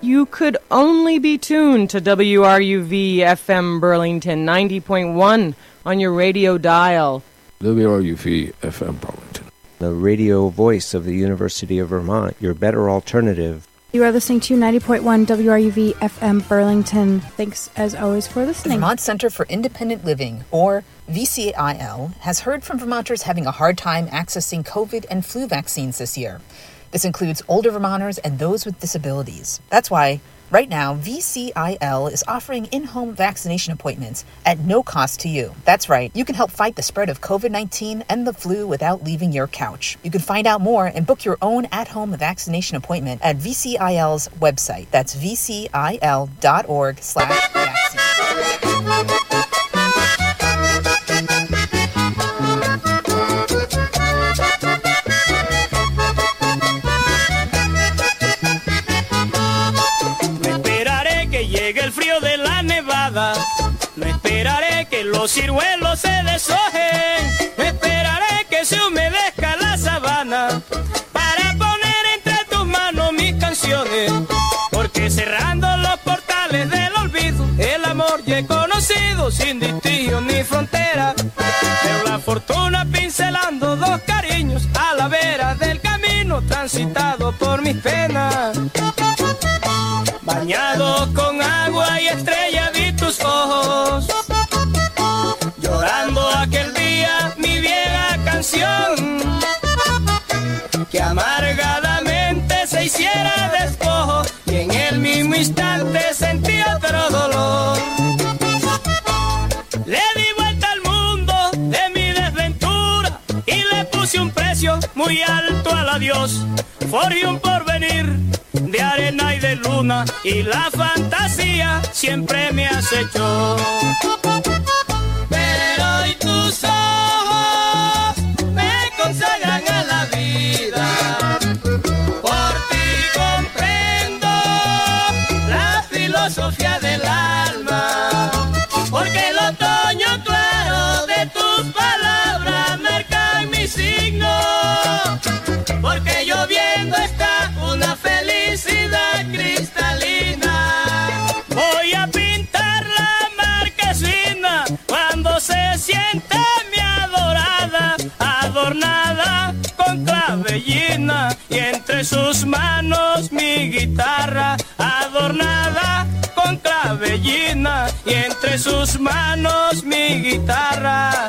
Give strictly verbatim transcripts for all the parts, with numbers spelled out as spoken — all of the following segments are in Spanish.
you could only be tuned to W R U V F M Burlington ninety point one on your radio dial. W R U V F M Burlington, the radio voice of the University of Vermont, your better alternative. You are listening to ninety point one W R U V F M Burlington. Thanks, as always, for listening. The Vermont Center for Independent Living, or V C I L, has heard from Vermonters having a hard time accessing COVID and flu vaccines this year. This includes older Vermonters and those with disabilities. That's why, right now, V C I L is offering in-home vaccination appointments at no cost to you. That's right, you can help fight the spread of COVID nineteen and the flu without leaving your couch. You can find out more and book your own at-home vaccination appointment at V C I L's website. That's V C I L dot org slash vaccine. No esperaré que los ciruelos se deshojen, no esperaré que se humedezca la sabana para poner entre tus manos mis canciones, porque cerrando los portales del olvido, el amor ya he conocido sin distinción ni frontera. Veo la fortuna pincelando dos cariños a la vera del camino transitado por mis penas. Bañado con agua y estrella vi tus ojos, llorando aquel día mi vieja canción, que amargadamente se hiciera despojo y en el mismo instante sentí otro dolor. Le di vuelta al mundo de mi desventura y le puse un precio muy alto al adiós. Forjé un porvenir de arena y de luna y la fantasía siempre me acechó. Pero hoy tus ojos me consagran a la vida, por ti comprendo la filosofía del alma, porque el otoño claro de tus palabras marca mi signo, porque lloviendo está una felicidad cristalina. Voy a pintar la marquesina cuando se siente mi adorada, adornada con clavellina, y entre sus manos mi guitarra, adornada con clavellina, y entre sus manos mi guitarra.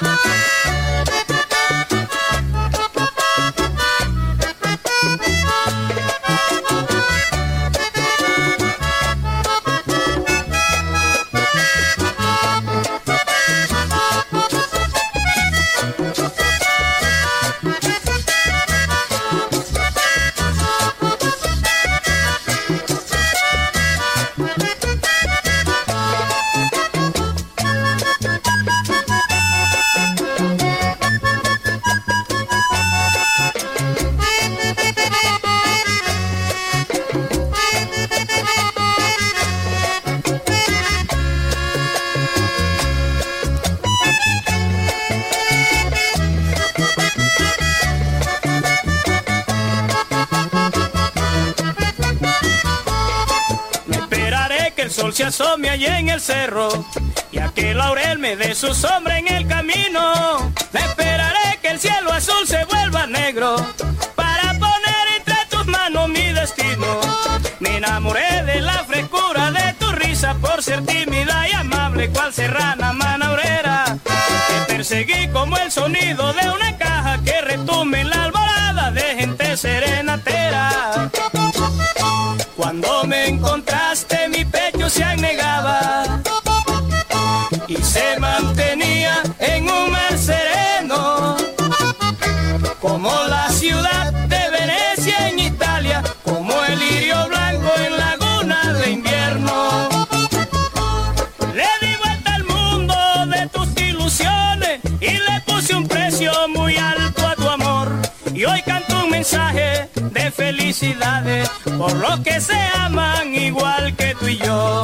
Se asome allá en el cerro y a que laurel me dé su sombra en el camino. Me esperaré que el cielo azul se vuelva negro para poner entre tus manos mi destino. Me enamoré de la frescura de tu risa por ser tímida y amable cual serrana manaurera. Te perseguí como el sonido de una caja que retumbe en la alborada de gente serenatera. Cuando me encontraste mi pecho se anegaba y se mantenía en un mar sereno, como la ciudad de Venecia en Italia, como el lirio blanco en laguna de invierno. Le di vuelta al mundo de tus ilusiones y le puse un precio muy alto a tu amor, y hoy canto un mensaje de felicidades por los que se aman igual que tú y yo.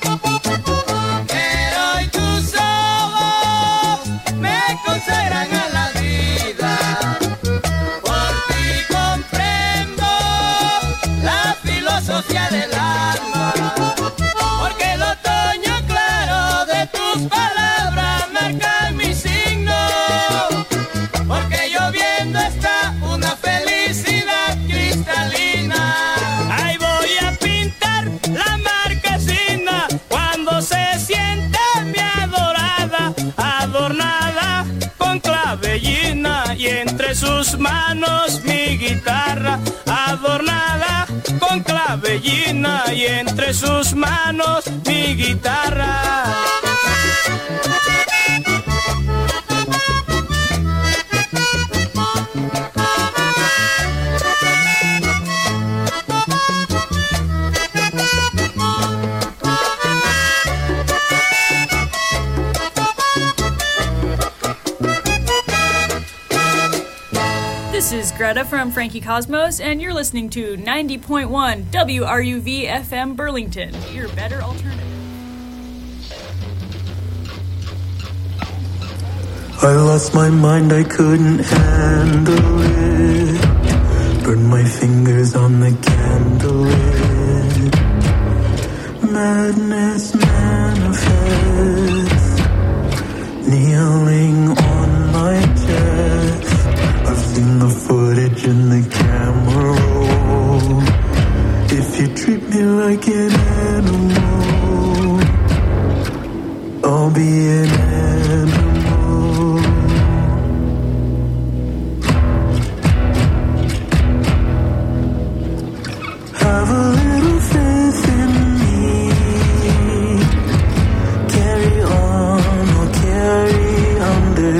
Pero hoy tus ojos me consagran a la vida, por ti comprendo la filosofía del alma. entre sus manos mi guitarra adornada con clavellina y entre sus manos mi guitarra. This is Greta from Frankie Cosmos, and you're listening to ninety point one W R U V F M Burlington, your better alternative. I lost my mind, I couldn't handle it. Burned my fingers on the candlelit. Madness manifests, kneeling on my chest. I've seen the footage in the camera roll. If you treat me like an animal, I'll be an animal. Have a little faith in me. Carry on or carry under.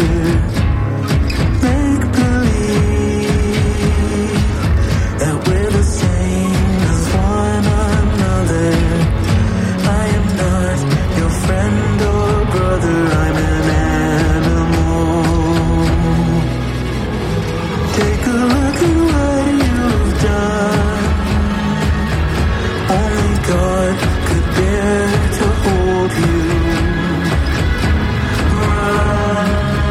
Make believe that we're the same as one another. I am not your friend or brother. I'm an animal. Take a look at what you've done. Only God could bear to hold you. Run.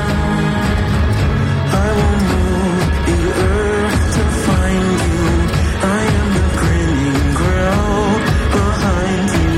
I will move the earth to find you. I am the grinning ground behind you,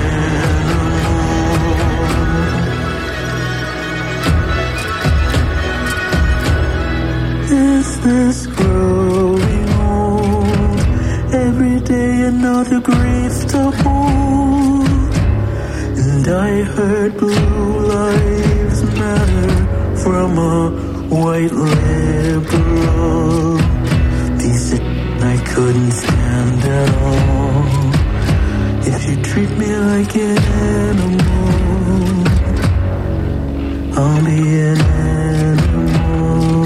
animal. Is this growing old? Every day another grave to hold. And I heard blue lives matter from a white liberal. Piece of I couldn't stand at all. If you treat me like an animal, I'll be an animal.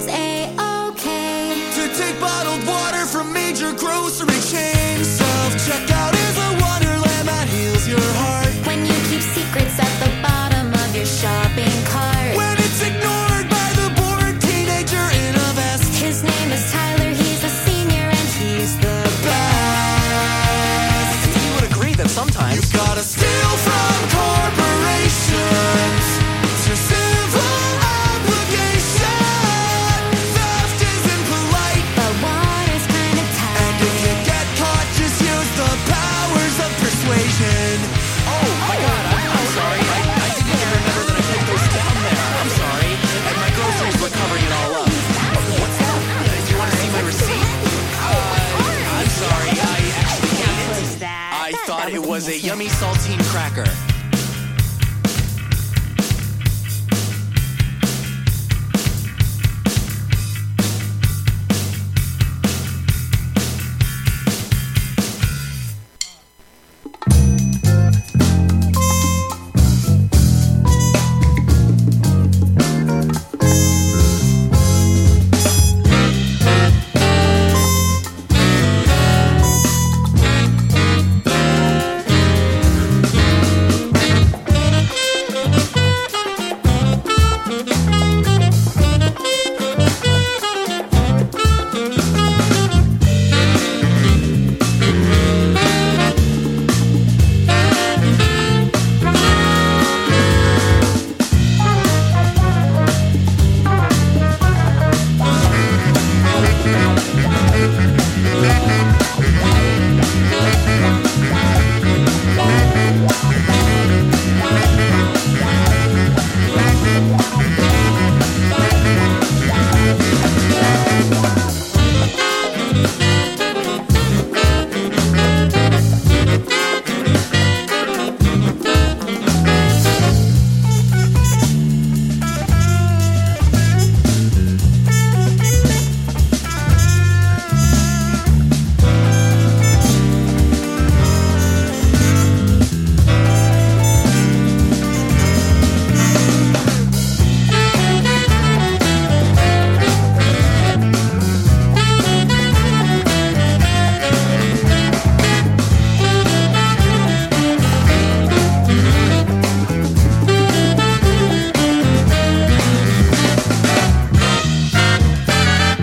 is A-OK. To take bottled water from major grocery chains. Self-checkout is a wonderland that heals your heart. When you keep secrets at the bottom of your shopping cart. When it's ignored by the bored teenager in a vest. His name is Tyler, he's a senior and he's the best. You would agree that sometimes you gotta steal from corporations to civil obligation. Theft isn't polite, but water's kind of tight. and if you get caught, just use the powers of persuasion. Oh my god, I'm, I'm sorry. I, I didn't even remember that I put those down there. I'm sorry. And my groceries were covering it all up. What's that? Do you want to see my receipt? Uh, I'm sorry. I actually can't. What is that? I That- thought that it was was a innocent. yummy saltine cracker.